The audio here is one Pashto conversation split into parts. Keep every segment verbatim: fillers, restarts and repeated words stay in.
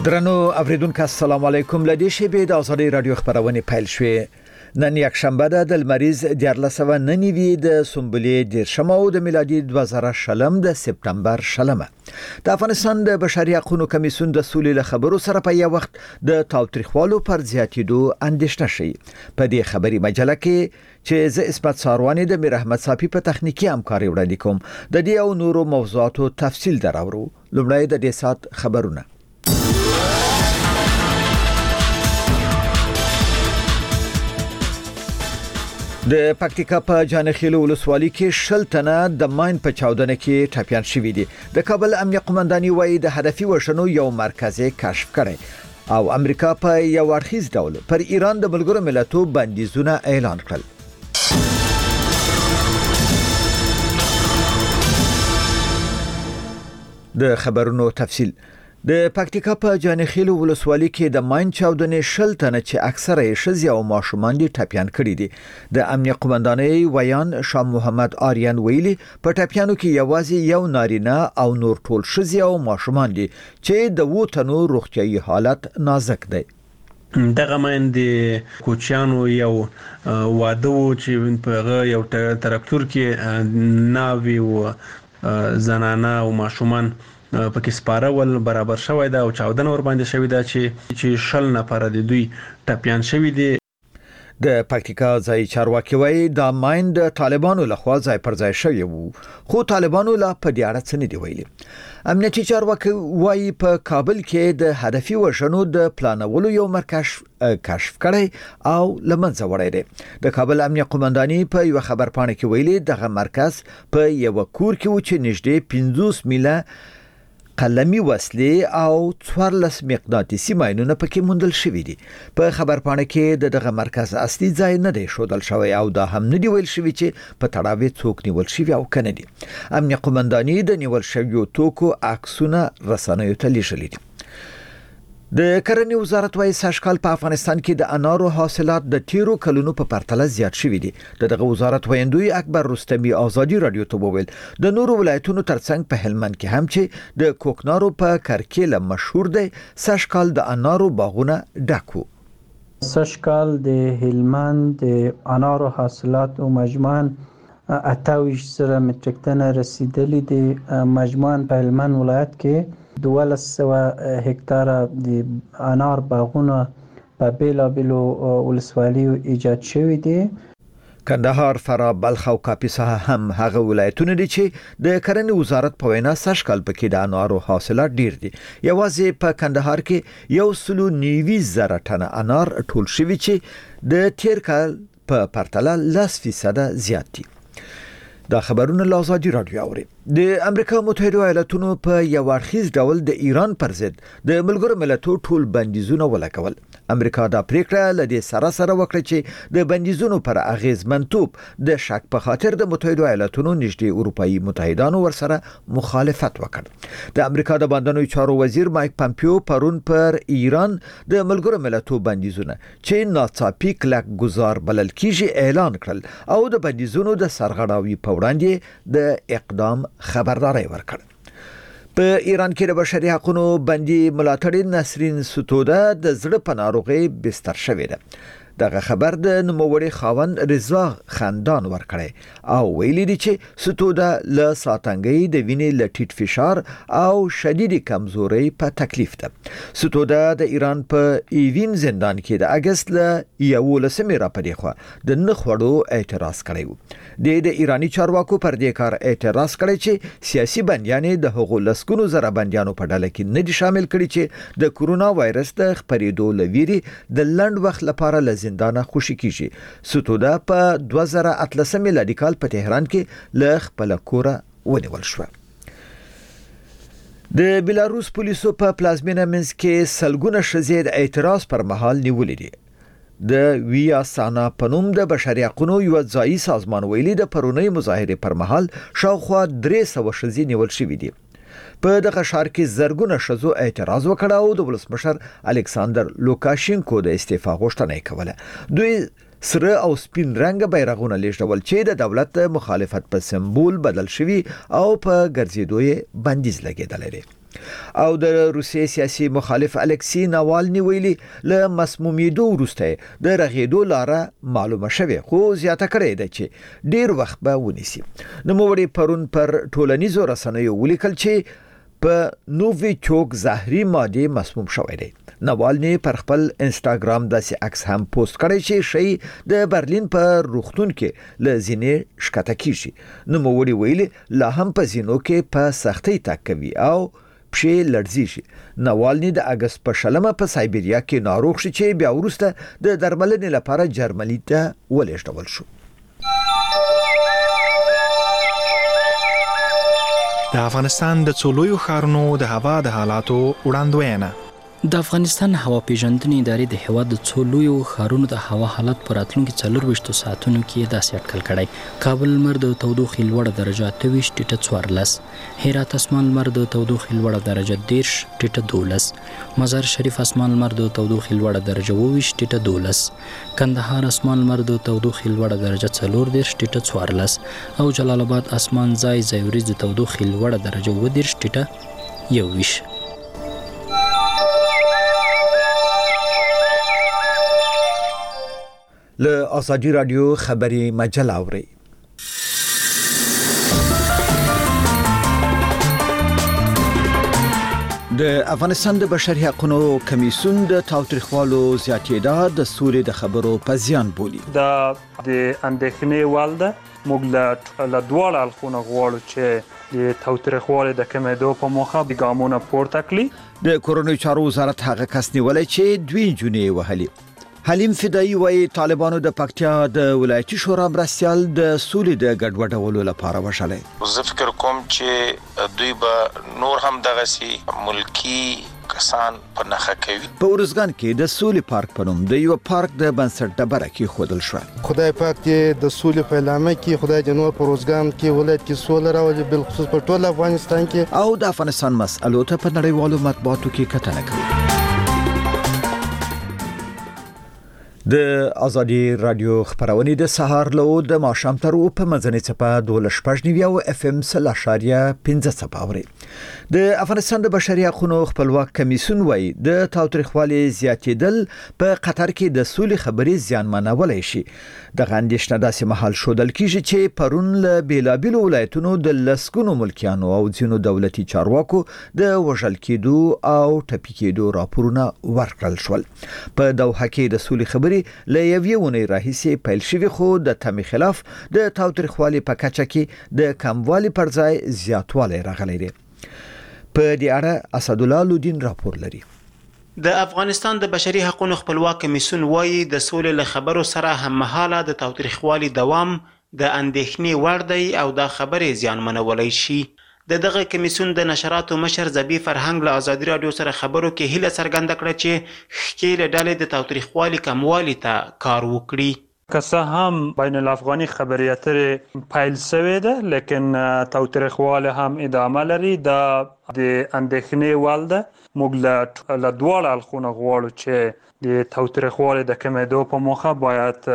درنو اوریدونکو السلام علیکم. لدی شبې د ازادي رادیو خبرونه پیل شوې. نن یک شنبه ده د لمریز دیارلسوه ننوي د سنبلې د شمو د میلادي دوه زره شلم د سپتمبر شلمه. د افغانستان د بشري حقوقو کمیسیون د سولې له خبرو سره په یو وخت د تاوتریخوالو پر زیاتېدو اندېښنه شي. په دې خبري مجله کې چې ز اسمت ساروانی د میر احمد صافي په تخنیکی همکاري وړاندې کوم. د دې او نورو موضوعاتو تفصیل دراورو. لومړی د دې سات خبرونه. د پکتیکا په جانخیل ولسوالۍ کې شل تنه د ماین په چاودنه کې ټپيان شوي دي. د کابل امنیه قومنداني وایي د هدفي وژنو یو مرکز کشف کړي او امریکا په یو اړخیز ډول پر ایران د ملګرو ملتونو بندیزونه اعلان کړل. د خبرونو تفصیل. د پکتیکا په جانخیل ولسوالۍ کې د ماین چاودنې شل تنه چې اکثره یې ښځې او ماشومان دي ټپيان کړي دي. د امنیه قومندانۍ ویان شاه محمد آریان ویلي په ټپيانو کې یوازې یو نارینه او نور ټول ښځې او ماشومان دي چې د وټنو روغتيایي حالت نازک دی. دغه ماندې کوچیانو یو واده و چې په یو تراکتور کې ناوی او زنانه او ماشومان پکې سپارول برابر شوی دا او چاودنه ور باندې شوی دا چې چې شل نفر د دوی ټپيان شوی دي. د پکتیکا ځای چارواکي وایي د ماین د طالبانو لخوا ځای پر ځای شوی وو خو طالبانو لا په دې اړه څه نه دی ویلي. امنیتي چارواکي وایي په کابل کې د هدفي وژنو د پلانولو یو مرکز کشف کړی او لمنځه وړی دی. د کابل امنیه قومنداني په یو خبر پاڼه کې ویلي دغه مرکز په یو کور کې و چې نږدې پنځوس میله قلمي وسلې او څوارلس مقناطیسي ماینونه پکې موندل شوي دي. په خبر پاڼه کې د دغه مرکز اصلي ځای نه دی ښودل شوی او دا هم نه دی ویل شوی چې په تړاو څوک نیول شوی او کنه دي. امنیه قومنداني د نیول شویو توکو عکسونه رسنیو ته لیږلي دي. د کرنې وزارت وايي سږکال په افغانستان کې د انارو حاصلات د تیرو کلونو په پرتله زیات شوي دي. دغه وزارت ویندوی اکبر رستمی ازادي رادیو ته وویل د نورو ولایتونو ترڅنګ په هلمند کې هم چې د کوکنارو په کرکیله مشهور دی سږکال د انارو باغونه ډک وو. سږکال د هلمند د انارو حاصلات او مجموعاً اتاویش سره متریک ټن رسیدلی دي. مجموعاً په هلمند ولایت کې دولس سوه هکتاره د انار باغونه په بیلابیلو ولسوالیو ایجاد شوي دي. کندهار، فراه، بلخ او کاپیسا هم هغه ولایتونه دي چې د کرنې وزارت په وینا سږکال پکې د انارو حاصلات ډیر دي. یوازې په کندهار کې یو سلو نیوي زره ټنه انار ټول شوي چې د تیر کال په پرتله لس فیصده زیات دي. دا خبرونه له ازادي رادیو اوري. د امریکا متحده ایالاتونو په یو اړخیز ډول د ایران پر ضد د ملګرو ملتونو ټول بندیزونه ولګول. امریکا دا پریکړه لدې سره سره وکړه چې د بندیزونو پر اغیزمنتوب د شک په خاطر د متحده ایالاتونو نږدې اروپאי متحدانو ورسره مخالفت وکړ. د امریکا د بندنوي چارو وزیر مایک پامپیو پرون پر ایران د ملګرو ملتونو بندیزونه چې ناڅاپي کلک گزار بلل کیږي اعلان کړل او د بندیزونو د سرغړاوي په وړاندې د اقدام خبرداري ورکړ. په ایران کې د بشري حقوقو بندي ملاتړ نسرین ستوده د زړه په ناروغي بستر شوې ده. دغه خبر د نوموړي خاوند رضا خاندان ورکړی او ویلي دي چې ستوده له ساتنګي د وینې له ټیټ فشار او شدید کمزوري په تکلیف ده. ستوده د ایران په ایوین زندان کې د اگست له یولسمې را پدې خو د نخوړو اعتراض کړی و. د د ایرانی چارواکو پر دې کار اعتراض کړی چې سیاسي بندیانې د حقوق لسکونو زره بندیانو په ډله کې نه دي شامل کړي چې د کورونا وایرس د خپرېدو لويري د لند وخت لپاره ل زندانه خوشي کیږي. ستوده په دوه زره اتلسم میلادي کال په تهران کې ل خپل کوره ونیول شو. د بلاروس پولیسو په پلازمینه منسک کې سلګونه ښځې د اعتراض پر مهال نیولې دي. د ویا سانا پنوم د بشري حقوقو یو ځایي سازمان ویلي د پرونی مظاهره پر مهال شاوخوا درې سوه ښځې نیول شوې دي. په دغه ښار کې زرګونه ښځو اعتراض وکړ او د ولسمشر الکساندر لوکاشینکو د استعفا غوښتنه یې کوله. دوی سره او سپین رنګ بیرغونه لیږدول چې د دولت مخالفت په سمبول بدل شوی او په ګرځېدو یې بندیز لګیدل لري. او د روسیې سیاسي مخالف الکسی ناوالني ویلي له مسمومیدو وروسته د رغېدو لاره معلومه شوه خو زیاته کړې ده چې ډیر وخت به ونیسي. نوموړي پرون پر ټولنیزو رسنیو ولیکل چې په نوویچوک زهري ماده مسموم شوی دی. ناوالني پر خپل انستاګرام داسې عکس هم پوسټ کړی چې شی د برلین په روغتون کې له زینې شکته کیږي. نوموړي ویلي لا هم په زینو کې په سختۍ تک کوي او پښې لړزیږي. ناوالني د اگست په شلمه په سایبریا کې ناروغ شو چې بیا وروسته د درملنې لپاره جرمني ته ولېږدول شو. د افغانستان د څولویو ښارونو د هوا د حالاتو وړاندوینه. د افغانستان هوا پیژندنې ادارې د هیواد د څو لویو ښارونو د هوا حالت په راتلونکي څلورویشتو ساعتونو کې داسې اټکل کړی. کابل لمر د تودوخې لوړه درجه اته ویشت ټیټه څوارلس، هرات اسمان لمر د تودوخې لوړه درجه دېرش ټیټه دولس، مزار شریف اسمان لمر د تودوخې لوړه درجه اووه ویشت ټیټه دولس، کندهار اسمان لمر د تودوخې لوړه درجه څلور دېرش ټیټه څوارلس او جلال آباد اسمان ځای ځای وریځ د تودوخې لوړه درجه اووه دېرش ټیټه یو ویشت. له ازادي رادیو خبري مجله اوري. د افغانستان د بشري حقوقو کمیسیون د تاوتریخوالو زیاتېدا د سولې د خبرو په زیان بولي. دا د اندېښنې وړ ده. موږ له دواړو اړخونو غواړو چې د تاوتریخوالي د کمېدو په موخه ګامونه پورته کړي. د کورونو چارو وزارت هغه کس نیولای چې دوی جونې وهلي. حلیم فدایی وایي طالبانو د پکتیا د ولایتي شورا مرستیال د سولې د ګډوډولو لپاره وشلې. زه فکر کوم چې دوی به نور هم دغه سي ملکی کسان په نخښه کوي. په ورزګان کې د سولې پارک په نوم د یو پارک د بنسټ ډبره کې خودل شو. خدای پاک دې د سولې په اعلان کې خدای دې نور په ورزګان کې ولایت کې سولې راولي، بل خصوص په ټول افغانستان کې. او د افغانستان مسألو ته په نړیوالو مطبوعاتو کې کتنه کوي. د ازادي رادیو خبرونه د سهار له د ماښام تر په منځنۍ چپه دوه شپږ نیو اف ام سل اشاریه پنځه چپه اوري. د افغانستان د بشري حقوقو خپلواک کمیسیون وایي د تاوتریخوالي زیاتېدل په قطر کې د سولې خبري زیانمنولای شي. د غندښت داسې محل شودل کیږي چې پرون له بیلابیلو ولایتونو د لسګونو ملکیانو او ځینو دولتي چارواکو د وژل کېدو او ټپي کېدو راپورونه ورکړل شول. په دوحه کې د سولې خبري له یوې ونې راهیسې پیل شوی خو د تمی خلاف د تاوتریخوالي په کچه کې د کموالي پر ځای زیاتوالی راغلی دی. په دې اړه اسدالله لودین راپور لري. د افغانستان د بشري حقوقو خپلواک کمیسیون وایي د سولې له خبرو سره هممهاله د تاوتریخوالي دوام د اندېښنې وړ دی او دا خبرې زیانمنولی شي. د دغه کمیسیون د نشراتو مشر زبی فرهنګ له ازادي رادیو سره خبرو کې هیله څرګنده کړه چې ښکېلې ډلې د تاوتریخوالي کموالي ته کار وکړي. که څه هم بین الافغاني خبرې اترې پیل شوې ده لیکن تاوتریخوالی هم ادامه لري. دا د اندېښنې وړ ده. موږ له دواړو اړخونو غواړو چې د تاوتریخوالي د کمېدو په موخه باید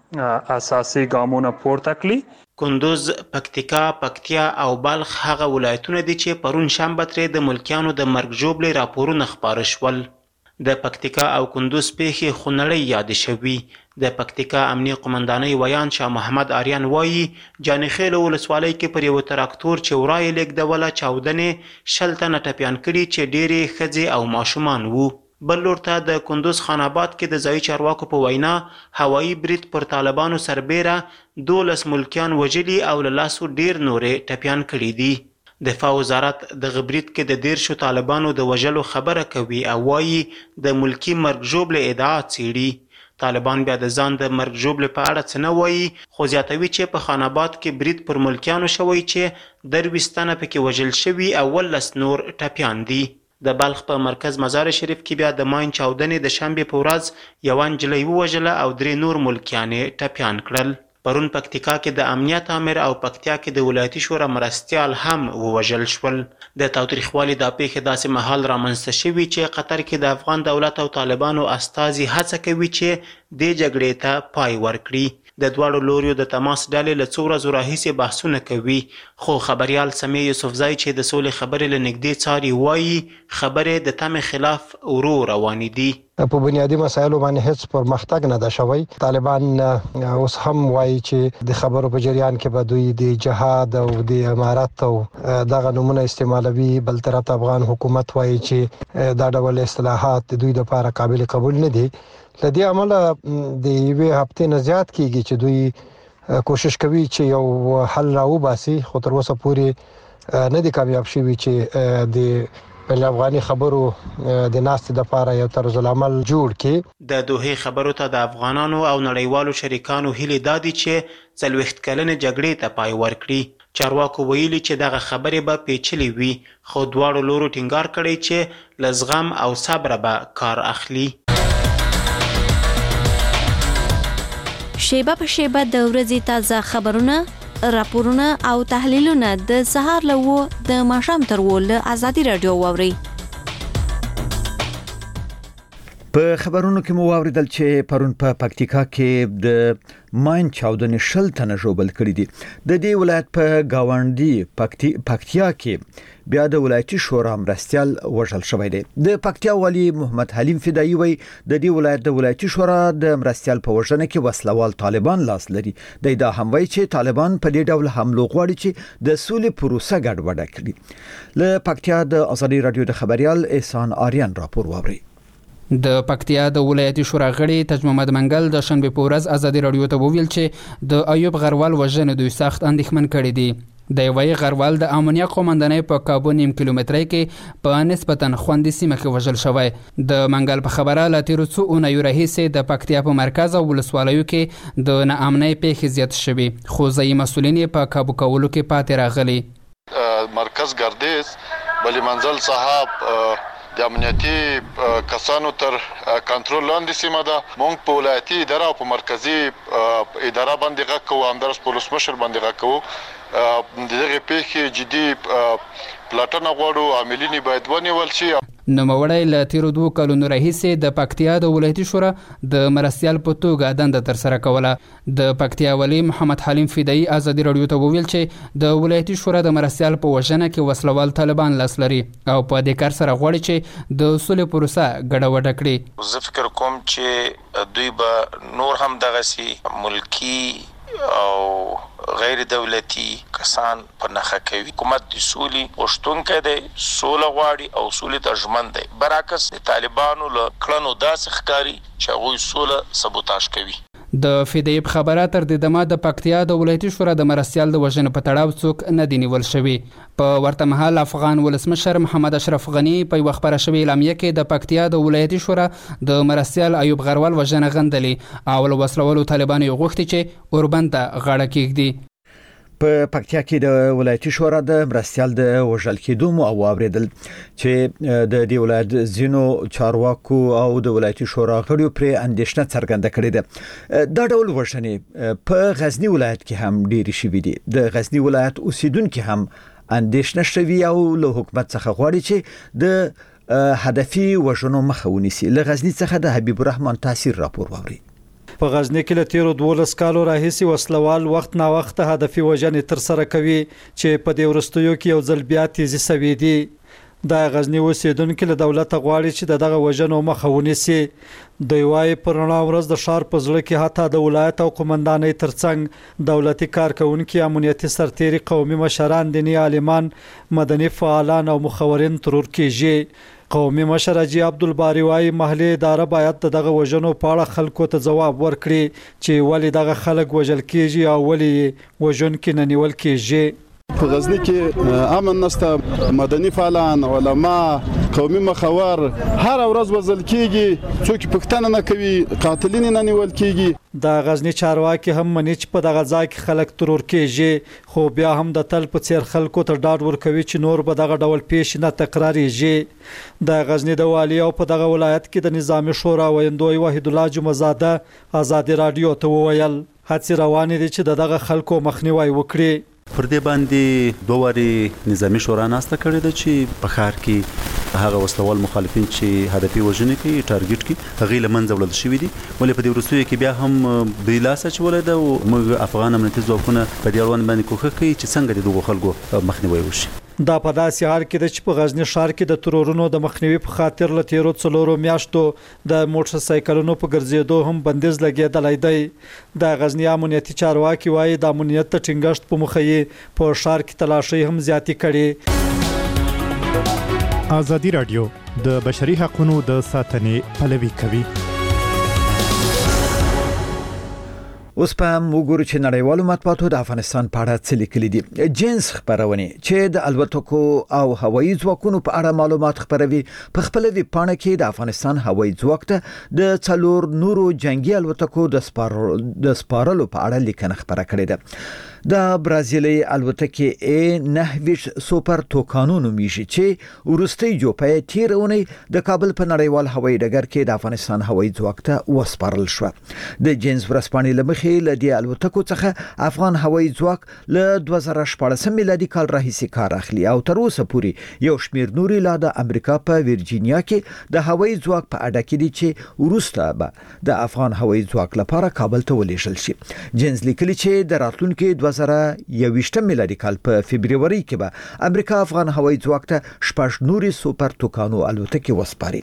اساسي ګامونه پورته کړي. کندوز، پکتیکا، پکتیا او بلخ هغه ولایتونه دي چې پرون شنبه ترې د ملکیانو د مرګ ژوبلې راپورونه خپاره شول. د پکتیکا او کندوز پیښې خونړۍ یادې شوي. د پکتیکا امنیه قمندانۍ ویان شاه محمد آریان وایي جانخیل ولسوالۍ کې پر یو تراکتور چې ورا یې لیږدوله چاودنې شل تنه ټپیان کړي چې ډېرې ښځې او ماشومان وو. بل لور ته د کندوز خان آباد کې د ځایي چارواکو په وینا هوایي برید پر طالبانو سربیره دولس ملکیان وژلي او له لاسو ډیر نورې ټپیان کړي دي. دفاع وزارت دغه برید کې د دیرشو طالبانو د وژلو خبره کوي او وایي د ملکي مرګ ژوبلې ادعا څېړي. طالبان بیا د ځان د مرګ ژوبلې په اړه څه نه وایي خو زیاتوي چې په خان آباد کې برید پر ملکیانو شوی چې درویشت تنه پکې وژل شوي او ولس نور ټپیان دي. د بلخ په مرکز مزار شریف کې بیا د ماین چاودنې د شنبې په ورځ یوه نجلۍ ووژله او درې نور ملکیان یې ټپیان کړل. پرون پکتیکا کې د امنیت امر او پکتیا کې د ولایتي شورا مرستیال هم ووژل شول. د تاوتریخوالي دا پیښې داسې مهال رامنځته شوي چې قطر کې د افغان دولت او طالبانو استازي هڅه کوي چې دې جګړې ته پای ورکړي. د دواړو لوریو د تماس ډلې له څو ورځو راهیسې بحثونه کوي، خو خبریال سمیع یوسفزی چې د سولې خبرې له نږدې څاري وایي خبرې د تمې خلاف ورو روانې دي. په بنیادی مسایلو باندې هیڅ پرمختګ نه ده شوی. طالبان اوس هم وایي چې د خبرو په جریان کې به دوی د جهاد او د امارت او دغه نمونه استعمالوي. بل طرف افغان حکومت وایي چې دا ډول اصلاحات د دوی لپاره قابل قبول نه دي. لدې عمله د یوې هفتې نه زیات کیږي چې دوی کوشش کوي چې یو حل راوباسي، خو تر اوسه پورې نه دي کامیاب شوي چې د بین افغاني خبرو د ناستې لپاره یو طرز العمل جوړ کړي. د دوحې خبرو ته د افغانانو او نړیوالو شریکانو هیلې دا دي چې څلوېښت کلنې جګړې ته پای ورکړي. چارواکو ویلي چې دغه خبرې به پیچلې وي، خو دواړو لورو ټینګار کړی چې له زغم او صبره به کار اخلي. شیبه په شیبه د ورځې تازه خبرونه، راپورونه او تحلیلونه د سهار له و د ماښام تر و له ازادي رادیو واوري. په خبرونو کې مو واوریدل چې پرون په پکتیکا کې د ماین چاودنې شل تنه ژوبل کړي دي. د دې ولایت په گاونډي پکتی پکتیا کې بیا د ولایتي شورا مرستیال وژل شوی دی. د پکتیا والی محمد حلیم فدایی وی د دې ولایت د ولایتي شورا د مرستیال په وژنه کې وسلوال طالبان لاس لري. د دا هم وی چې طالبان په دې ډول حملو غواړي چې د سولې پروسه ګډوډه کړي. له پکتیا د ازادي رادیو د خبريال احسان آریان راپور واوري. د پکتیا د ولایتي شورا غړي تاج محمد منګل د شنبه په ورځ ازادي رادیو ته وویل چې د ایوب غروال وژنه دوی سخت اندېښمن کړي دي. د وی غروال د امونیا قومندانۍ په کابو نیم کیلومترۍ کې په نسبتا خوندې سیمه کې وژل شوی. د منګل په خبره لا تیر څو اونیو راهیسې د پکتیا په مرکز او ولسوالیو کې د ناامنۍ پیښې زیات شوي، خو ځایي مسؤلین په کابو کولو کې پاتې راغلي. مرکز ګردیز بلی منزل صاحب د امنیتي کسانو تر کنټرول لاندې سیمه ده. مونږ په ولایتي اداره او په مرکزی اداره باندې غږ کوو، همدارس په ولسمشر باندې غږ کوو. د دغه پیښې جدي پلاټونه غواړو، عاملین باید ونیول شي. نوموړی له تیرو دوه کلونو راهیسې د پکتیا د ولایتي شورا د مرستیال په توګه دنده ترسره کوله. د پکتیا والی محمد حلیم فدایی ازادي رادیو ته وویل چې د ولایتي شورا د مرستیال په وژنه کې وسلوال طالبان لاس لري او په دې کار سره غواړي چې د سولې پروسه ګډوډه کړي. زه فکر کوم چې دوی به نور هم دغسي ملکی او غیر دولتي کسان په نخښه کوي. حکومت د سولې غوښتونکی دی، سوله غواړي او سولې ته ژمن دی. برعکس د طالبانو له کړنو داسې ښکاري چې هغوی سوله سبوتاژ کوي. د فدیب خبره تر د دمه د پکتیا د ولایتي شورا د مرستیال د وژنې په تړاو څوک نه دی نیول شوی. په ورته مهال افغان ولسمشر محمد اشرف غنی په یو خبره شوی اعلامیه کې د پکتیا د ولایتي شورا د مرستیال ایوب غروال وژنه غندلې او له وسلوالو طالبانو غوښتي چې اوربند ته غاړه کېږدي. په پکتیا کې د ولایتي شورا د مرستیال د وژل کېدو مو اوریدل چې د دې ولایت زینو چارواکو او د ولایتي شورا غړو پر اندیشنه څرګنده کړې ده. دا ډول وژنې په غزنی ولایت کې هم ډېری شوې دي. د غزنی ولایت اوسیدونکو هم اندیشنه شوي او له حکومت څخه غواړي چې د هدفي وژنو مخه ونیسي. له غزنی څخه د حبیب الرحمن تاثیر راپور واوري. په غزنی کې له تیرو دولس کالو راهیسې وسلوال وخت نا وخت هدفي وژنې تر سره کوي چې په دې وروستیو کې یو ځل بیا تیزی سوي دي. د غزنی اوسیدونکو له دولت غواړي چې دغه وژنو مخه ونیسي. دوی وايي پر رڼا ورځ د ښار په زړه کې حتی د ولایت او قومندانۍ ترڅنګ دولتي کارکونکي، امنیتي سرتیري، قومي مشران، دیني عالمان، مدني فعالان او مخورین ترور کېږي. قومي مشر حاجي عبدالباري وايي محلي اداره باید دغه وژنو په اړه خلکو ته ځواب ورکړي چې ولې دغه خلک وژل کېږي او ولې وژونکي نه نیول کېږي. په غزنی کې امن نشته، مدني فعالان، علما، قومي مخور هر ورځ وژل کېږي، څوک پښتنه نه کوي، قاتلین نه نیول کېږي. د غزنی چارواکي هم مني چې په دغه ځای کې خلک ترور کېږي، خو بیا هم د تل په څیر خلکو ته ډاډ ورکوي چې نور به دغه ډول پیښ نه تکراریږي. د غزنی د والی او په دغه ولایت کې د نظامی شورا ویندوی وحید الله جمعزاده ازادي رادیو ته وویل هڅې روانې دي چې دغه خلکو مخنیوي وکړي. پر دې باندې دوه واري نظامی شورا ناسته کړې ده چې په ښار کې هغه وسلوال مخالفین چې هدفي وژنې کوي ټارګټ کوي هغه لمنځه وړل شوی دي ولې په دې وروستیو کې بیا هم بلاسه چولې ده او موږ افغان امنیتي ځواکونه په دې اړوند باندې کوښښ کوي چې څنګه د دغو خلکو مخنیوي وشي. دا په داسې حال کې چې په غزنی ښار کې د ترورونو د مخنیوي په خاطر له تیرو څلورو میاشتو د موټر سایکلونو په ګرځېدو هم بندیز لګېدلی دی. د غزنی امنیتي چارواکي وایي د امنیت د ټینګښت په موخه یې په ښار کې تلاشۍ هم زیاتې کړې. ازادي راډیو د بشري حقوقو د ساتنې پلوي کوي. اوس په موږ چې نړیوالو مطبوعاتو د افغانستان په اړه څه لیکلي دي. جنس خبرونه چې د الوتکو او هوایي ځواکونو په اړه معلومات خبروي په خپل ویب پاڼه کې د افغانستان هوایي ځواک ته د څلور نورو جنگي الوتکو د سپارلو د سپارلو په اړه لیکنه خبره کړې ده. د برازیلي الوتکې ای نهه سوپر توکانو نومیږي چې ورستي جوپه تیرونی د کابل په نړیوال هوایي ډګر کې د افغانستان هوایي ځواک ته وسپارل شو. د جنس ورسپانې لمخې له دې الوتکو څخه افغان هوایي ځواک له دوه زره شپاړس میلادي کال راهیسې کار اخلي او تر اوسه پورې یو شمېر نوري لا د امریکا په ورجینیا کې د هوایي ځواک په اډه کې دي چې ورسته به د افغان هوایي ځواک لپاره کابل ته ولېږل شي. جنس لیکلي چې د راتلونکي دوه زره یوویشتم میلادي کال په فبرवरी کې به امریکا افغان هوایي ځواک ته شپږ نوري سوپر توکانو الوتکې وسپاري.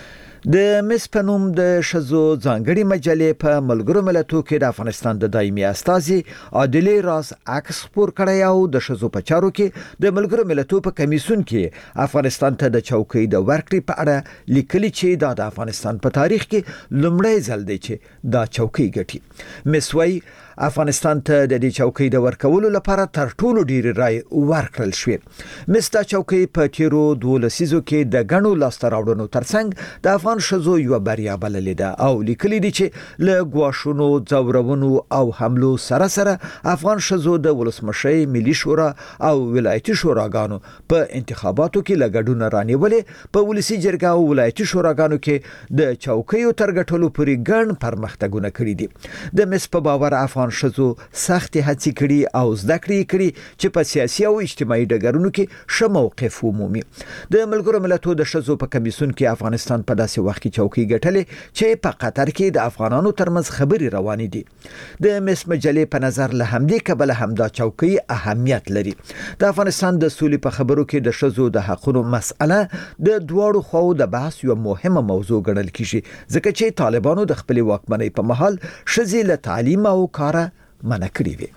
د مس پنوم د شزو ځانګړي مجلې په ملګرو ملتونو کې د افغانستان د دایمي استازي عادلې راز عکس خپور کړی او د شزو په چارو کې د ملګرو ملتونو په کمیسیون کې افغانستان ته د چوکۍ د ورکړې په اړه لیکلي چې دا د افغانستان په تاریخ کې لومړی ځل دی چې دا چوکۍ ګټي. مس وای افغانستان ته د دې چوکۍ د ورکولو لپاره تر ټولو ډیر رای ورکړل شوې. مستا چوکۍ په تیرو دوه لسیزو کې د غنو لاسته راوړنو ترڅنګ د افغان شزو یو بریا بللې ده او لیکلي دي چې له غواښونو ځورونو او حملو سره سره افغان شزو د ولسمشي ملي شورا او ولایتي شوراګانو په انتخاباتو کې لګډونه رانیولې په ولسی جرګه او ولایتي شوراګانو کې د چوکیو ترګټلو پورې ګڼ پرمختګونه کړي دي. د مس په باور افغان شزو سخت هڅې کړي او زده کړې کړي چې په سیاسي او اجتماعي ډګرونو کې ښه موقف ومومي. د ملګرو ملتونو د شزو په کمیسیون کې افغانستان په داسې وخت کې چوکۍ ګټلې چې په قطر کې د افغانانو ترمنځ خبرې روانې دي. د مس مجلې په نظر له همدې کبله همدا چوکۍ اهمیت لري. د افغانستان د سولې په خبرو کې د شزو د حقوقو مسأله د دواړو خواو د بحث یو مهمه موضوع ګڼل کیږي ځکه چې طالبانو د خپل واکمنۍ په مهال شزې له تعلیم او کار منع کړی وي.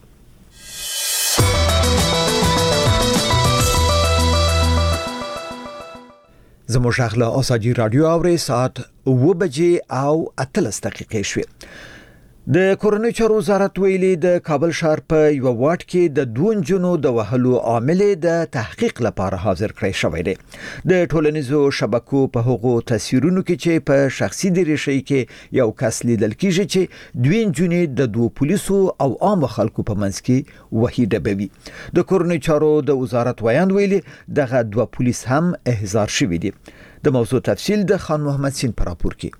زموږ غږ له ازادي رادیو اوري ساعت اوه بجې او اتلس دقیقې شوې. د کورنۍ چارو وزارت ویلي د کابل ښار په یو واټ کې د دوه جنونو د وهلو عامل د تحقیق لپاره حاضر کړی شوی دی. د ټولنیزو شبکو په هغو تصویرونو کې چې په شخصي دریشۍ کې یو کس لیدل کیږي چې دوه جنې د دوه پولیسو او عام خلکو په منځ کې وهي ډبوي. د کورنۍ چارو د وزارت ویاند ویلي دغه دوه پولیس هم احضار شوي دي. د موضوع تفصیل د خان محمد سین پر راپور کې.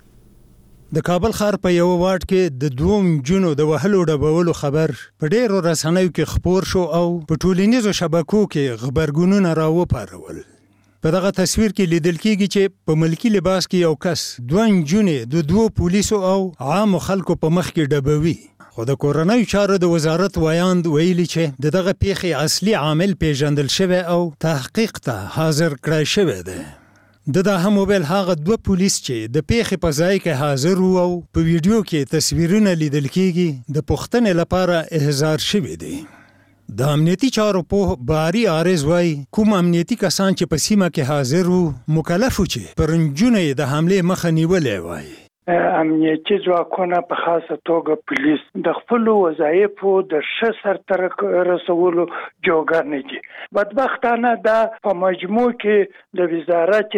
د کابل ښار په یو واټ کې د دوم جنو د وهلو ډبولو خبر په ډیرو رسنیو کې خپور شو او په ټولنیزو شبکو کې خبرګونونه راوپارول. په دغه تصویر کې لیدل کېږي چې په ملکی لباس کې یو کس دوه جنې د دوه پولیسو او عام خلکو په مخ کې ډبوي. خو د کورنۍ چارو د وزارت ویاند ویلي چې دغه پیښې اصلي عامل پیژندل شوی او تحقیق ته حاضر کړی شوی دی. د دا هم موبایل هغه دوه پولیس چې د پیښې په ځای کې حاضر وو او په ویډیو کې تصویرونه لیدل کېږي د پوښتنې لپاره احضار شوی دی. د امنیتي چارو په باری عارض وای کوم امنیتي کسان چې په سیمه کې حاضر وو مکلف وو چې پرنجونه د حمله مخه نیولې وای. امنیتي ځواکونه په خاصه توګه پولیس د خپل وظایفو د ښه سرته رسولو جوګر نه دي. بدبختانه دا په مجموع کې د وزارت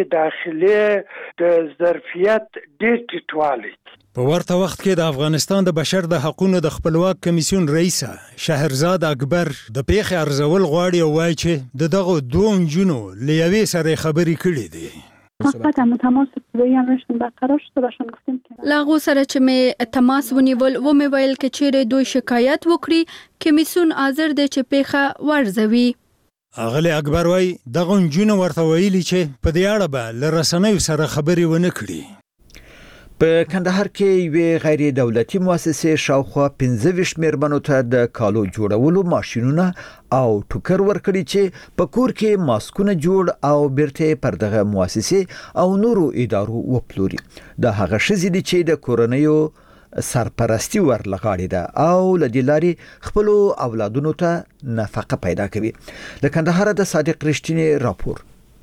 داخلي د ظرفیت ډېر ټیټوالی. په ورته وخت کې د افغانستان د بشر د حقوقو د خپلواک کمیسیون رئیس شهرزاد اکبر د پیښې ارزول غواړي او وایي چې د دغه دوه جنو لیوي سره خبرې کړې دي. فقط هم تماس ابتدایی هم رشتن برقرار شد و باشون گفتیم که لاغو سره چې مې تماس ونیول و مې ویل کې چیرې دوی شکایت وکړي کمیسیون حاضر دی چې پیښه ورزوي. اغلی اکبر وای دغه نجونه ورته ویلي چې په دې اړه به له رسنیو سره خبرې ونه کړي. په کندهار کې یوې غیر دولتي مؤسسې شاوخوا پنځه ویشت میرمنو ته د کالو جوړولو ماشینونه او ټوکر ورکړي چې په کور کې ماسکونه جوړ او بیرته پر دغه مؤسسې او نورو ادارو وپلوري. د هغه ښځې دي چې د کورنیو سرپرستی ورلغاړي ده او لدې لارې خپل اولادونو ته نفقه پیدا کوي. د کندهار د صادق رښتینی راپور.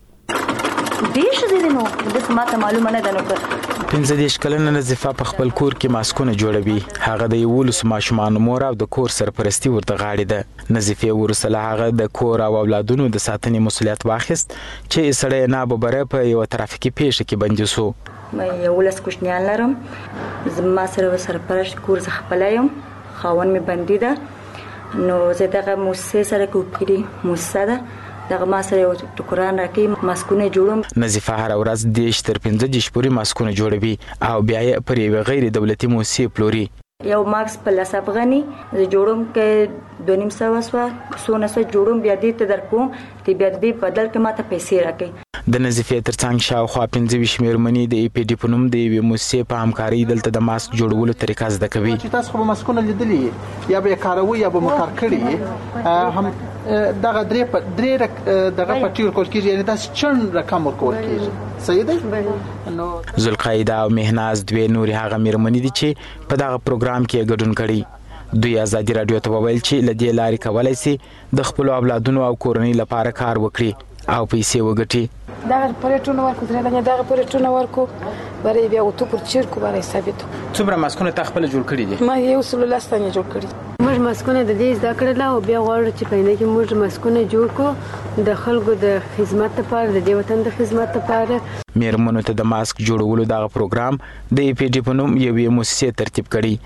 دیش زیدنو د سماته معلومه نه ده نو پنځه دیش کلنه نظیفه په خپل کور کې ماسکونه جوړوي. هغه د یولسو ماشومان مور او د کور سرپرستی ورته غاړي ده. نظیفه ورسله هغه د کور او اولادونو د ساتنې مسولیت واخیست چې سړی نه ببره په یو ترافیکي پیښه کې بندي سو. مې یولس کوشنیان لرم، زما سره سرپرست کور زه خپل یم، خاون مې بندي ده، نو زه دغه موسسه سره کوکړي موسسه ده دغه ما سره یو ټوکران راکې ماسکونه جوړوم. نظیفه هر ورځ دیش تر پنځه دیش پورې ماسکونه جوړوي او بیا یې پر یوې غیر دولتي مؤسسې پلوري. یو ماکس په لس افغاني زه جوړوم کې دوه نیم سوه سوه څونه څه جوړوم، بیا دې ته درکوم چې بیا دې بدل کې ماته پیسې راکړي. د نظیفې ترڅنګ شاوخوا پنځه ویشت میرمنې د ای پی ډي په نوم د یوې مؤسسې په همکارۍ دلته د ماسک جوړولو طریقه زده کوي. چې تاسو خو ماسکونه لیدلي یا به کاروي یا به مکار کړي هم دغه درې درې دغه پټي ورکول کېږي، یعنی تاسو چن رقم ورکول کېږي. صحیح ده؟ نو ذوالقاعده او مهناز دوی نورې هغه میرمنې دي چې په دغه پروګرام کې ګډون کړي. دوی ازادي رادیو ته وویل چې له دې لارې کولی سي د خپلو اولادونو او کورنۍ لپاره کار وکړي او پیسې وګټي. دغه پرېټونه ورکو درې دغه دغه پرېټونه ورکو برای بیا وته پر چیرکو برای ثابتو. څومره ماسکونه تا خپل جوړ کړي دي؟ ما یو سل لاستانه جوړ کړي. موږ ماسکونه د دې زده کړل او بیا غواړو چې پاینده کې موږ ماسکونه جوړ کو د خلکو د خدمت لپاره، د دې وطن د خدمت لپاره. میرمنو ته د ماسک جوړولو دغه پروګرام د ای پی ډي په نوم یوې مؤسسې ترتیب کړي.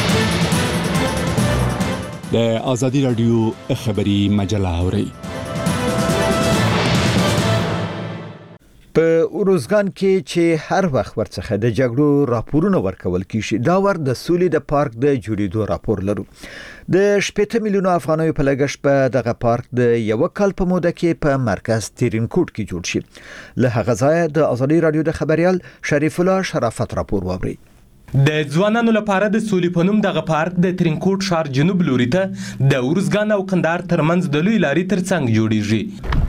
د ازادي رادیو خبري مجله اوري. په اوروزګان کې چې هر وخت ورڅخه د جګړو راپورونه ورکول کیږي، دا ور د سولې د پارک د جوړېدو راپور لرو. د شپږ میلیونو افغانیو په لګښت په دغه پارک د یو کال په موده کې په مرکز ترینکوټ کې جوړ شي. له هغه ځایه د ازادي رادیو د خبريال شریف الله شرافت راپور ووري. د ځوانانو لپاره د سولې په نوم دغه پارک د ترینکوټ ښار جنوب لوري ته د اوروزګان او کندهار ترمنځ د لوی لارې ترڅنګ جوړیږي.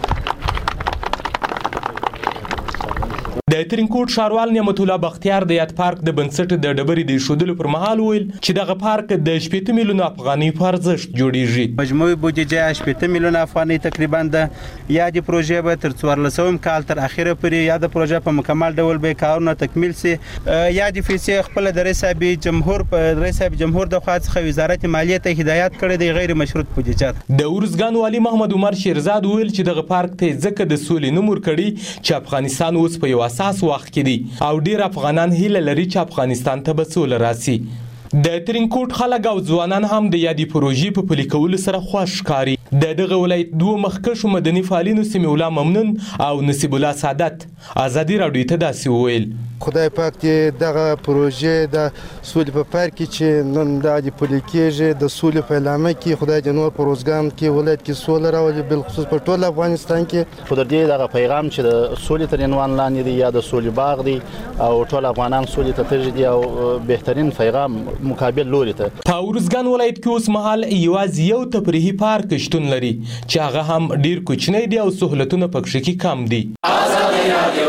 د ترینکوټ ښاروال نعمت الله بختیار د یاد پارک د بنسټ د ډبرې د ایښودلو پر مهال ویل چې دغه پارک د شپږ میلیونو افغانۍ په ارزښت جوړیږي. مجموعي بودیجه شپږ میلیونه افغانۍ تقریبا ده. یا د پروژې به تر څوارلسم کال تر اخره پورې یا د پروژې په مکمل ډول به کارونه تکمیل سي. یا د پیسې خپل د رئیس جمهور په رئیس جمهور د خوا څخه وزارت مالیه ته هدایت کړی دی غیر مشروط بودیجه. د اوروزګان والي محمد عمر شیرزاد ویل چې دغه پارک ته ځکه د سولې نوم ورکړي چې افغانستان اوس په یو اساس وخت کې دی او ډیر افغانان هیله لري چې افغانستان ته به سوله راسي. د ترینکوټ خلک او ځوانان هم د یادې پروژې په پلي کولو سره خوښ ښکاري. د دغه ولایت دوه مخکښو مدني فعالینو سمیع الله ممنون او نصیب الله سعادت ازادي راډیو ته داسې وویل: خدای پاک دې دغه پروژې د سولې په پارک کې چې نن د پلي کېږي د سولې په اعلان کې خدای دې نور په روزګان کې ولایت کې سوله راولي، بل خصوص په ټول افغانستان کې. خو د دې دغه پیغام چې د سولې تر عنوان لاندې دی یا د سولې باغ دی او ټول افغانان سولې ته ترجیح دي او بهترین پیغام مقابل لوري ته. په اوروزګان ولایت کې اوس مهال یوازې یو تفریحي پارک شتون لري چې هغه هم ډیر کوچنی دی او سہولتونه پکې کې کم دي. ازادي رادیو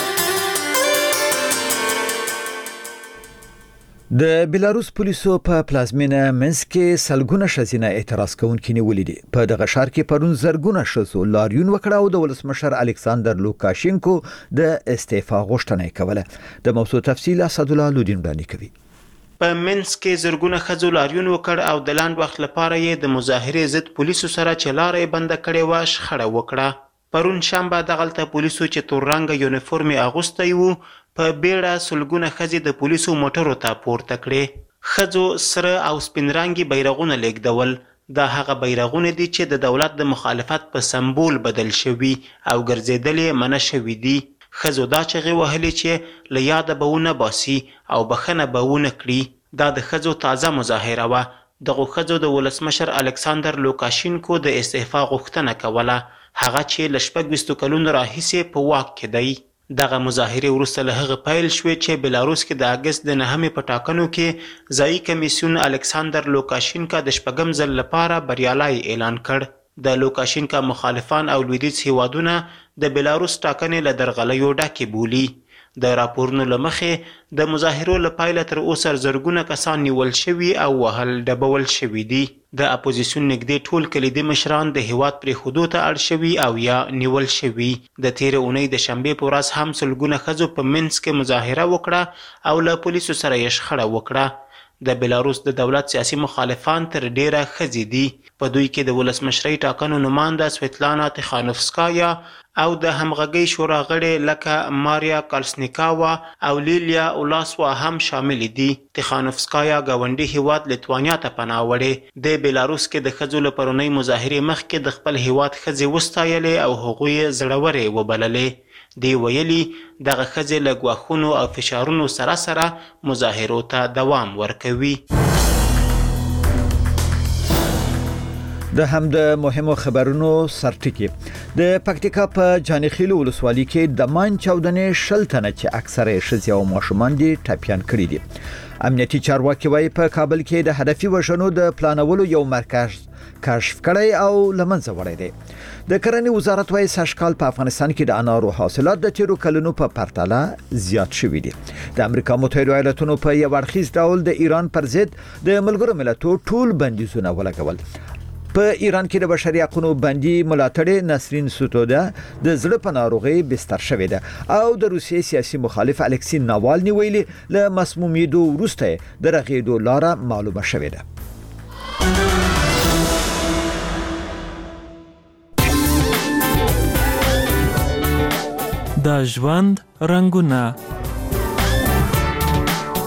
د بیلاروس پولیسو په پلازمینه منسک کې سلګونه ښځینه اعتراض کوونکي نیولې دي. په دغه ښار کې پرون زرګونه ښځو لاریون وکړ او د ولسمشر الکساندر لوکاشینکو د استعفا غوښتنه کوله. د موضوع تفصیل اسدالله لودین وړاندې کوي. په منسک کې زرګونه ښځو لاریون وکړ او د لاند وخت لپاره یې د مظاهرې ضد پولیسو سره چې لارې بنده کړې وه شخړه وکړه. پرون شنبه دغلته پولیسو چې تور رنګه یونیفورم یې اغوستی و په بیړه سلګونه ښځې د پولیسو موټرو ته پورته کړې. ښځو سره او سپین رنګي بیرغونه لیږدول. دا هغه بیرغونه دي چې د دولت د مخالفت په سمبول بدل شوي او ګرځېدل یې منع شوي دي. ښځو دا چغې وهلې چې له یاده به ونه باسي او بخښنه به ونه کړي. دا د ښځو تازه مظاهره وه. دغو ښځو د ولسمشر الکساندر لوکاشینکو د استعفا غوښتنه کوله، هغه چې له شپږ ویشتو کلونو راهیسې په واک کې دی. دغه مظاهرې وروسته له هغه پیل شوې چې بلاروس کې د اګست د نهمې په ټاکنو کې ځایي کمیسیون الکساندر لوکاشینکا د شپږم ځل لپاره بریالی اعلان کړ. د لوکاشینکا مخالفان او لویدیځ هیوادونه د بلاروس ټاکنې له درغلیو ډکې بولي. د راپورونو له مخې د مظاهرو له پایله تر اوسه زرګونه کسان نیول شوي او وهل ډبول شوي دي. د اپوزیسیون نږدې ټول کلیدي مشران د هیواد پرېښودو ته اړ شوي او یا نیول شوي. د تېرې اونۍ د شنبې په ورځ هم سلګونه ښځو په منځ کې مظاهره وکړه او له پولیسو سره یې شخړه وکړه. د بلاروس د دولت سیاسي مخالفان تر ډیره ښځې دي. په دوی کې د ولسمشرۍ ټاکنو نماینده سویتلانا تخانوفسکایا او د همغږۍ شورا غړي لکه ماریا کالسنیکاوا او لیلیا اولاسوا هم شامل دي. تخانوفسکایا ګاونډي هیواد لیتوانیا ته پناه وړې. د بلاروس کې د ښځو له پرونۍ مظاهرې مخکې د خپل هیواد ښځې وستایلې او هغوی یې زړورې وبللې. دی ویلي دغه ښځې له ګواښونو او فشارونو سره سره مظاهرو ته دوام ورکوي. د هم د مهمو خبرونو سرټکی د پکتیکا په جانخیل ولسوالۍ کې د مان چاودنې شل تنه چې اکثره ښځې او ماشومان دي ټاپیان کړي دي. امنیتي چارواکي وايي په کابل کې د هدفي وژنو د پلانولو یو مرکز کشف کړی او لمنځه وړی دی. د کرنې وزارت وايي سږکال په افغانستان کې د انارو حاصلات د تیرو کلونو په پرتله زیات شوي دي. د امریکا متحده ایالاتونو په یو اړخیز ډول د ایران پر ضد د ملګرو ملتونو ټول بندیزونه ولګول. په ایران کې د بشري حقوقو بندي ملاتړ نسرین سوتودا د زړه په ناروغي بستر شوې ده او د روسیې سیاسي مخالف الکسی ناوالني ویلي له مسمومیدو وروسته د رغېدو لاره معلومه شوې ده. د ژوند رنگونه